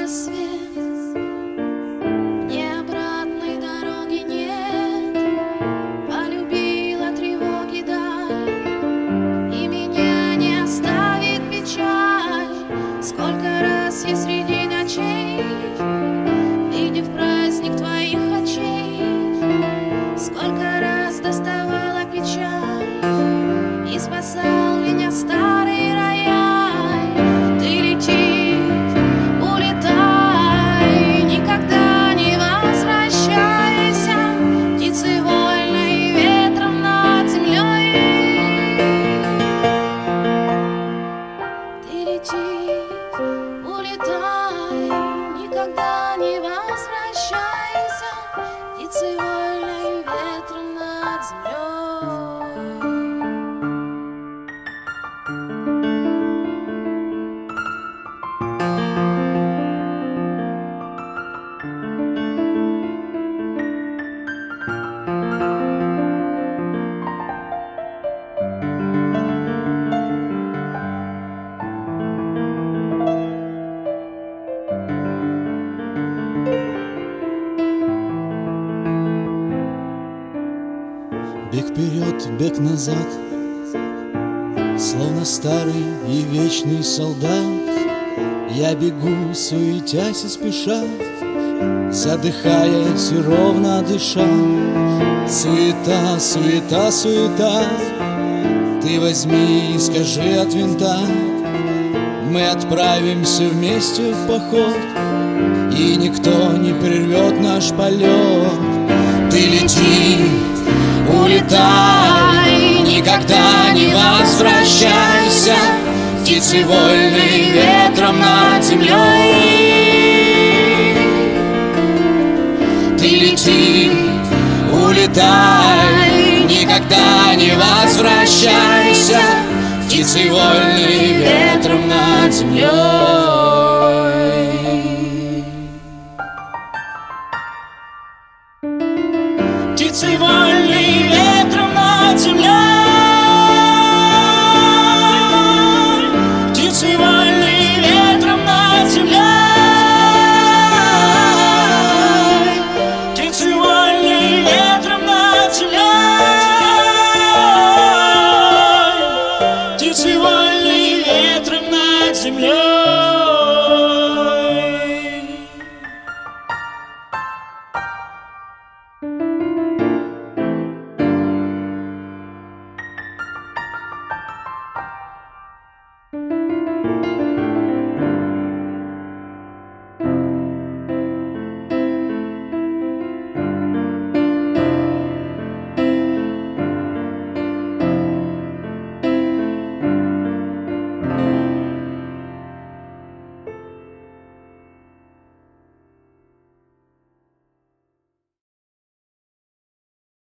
рассвет, мне обратной дороги нет. Полюбила тревоги даль, и меня не оставит печаль. Сколько раз я среди ночей, видев праздник твоих очей, сколько раз доставала печаль и спасал меня старый рояль. Ты лети, улетай, никогда не возвращайся, птицей вольной ветром над землей. Ты лети, улетай, никогда не возвращайся, птицей вольной ветром над землей. Бег вперед, бег назад, словно старый и вечный солдат. Я бегу, суетясь и спеша, задыхаясь и ровно дыша. Суета, суета, суета, ты возьми и скажи от винта. Мы отправимся вместе в поход, и никто не прервет наш полет. Ты лети, улетай, никогда не возвращайся, птицей вольной ветром над землей. Ты лети, улетай, никогда не возвращайся, птицей вольной ветром над землей. Птицей вольной ветром над землей, птицей вольной ветром над землей, птицей вольной ветром над землей, птицей вольной ветром над землей.